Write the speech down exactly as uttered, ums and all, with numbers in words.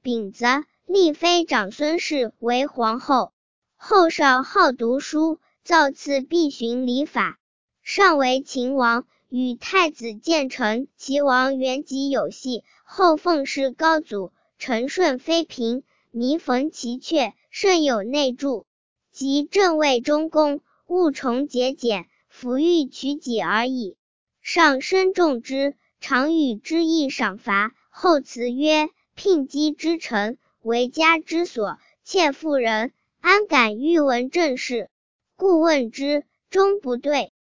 丙子，立妃长孙氏为皇后。后少好读书，造次必循礼法。上为秦王，与太子建成，齐王原籍有隙，后奉谥高祖。陈顺妃嫔，弥缝其阙，甚有内助。及正位中宫，务重节俭，抚育取己而已。上深重之，常与之议赏罚。后辞曰：聘姬之臣，为家之所，妾妇人，安敢欲闻政事？故问之，终不对。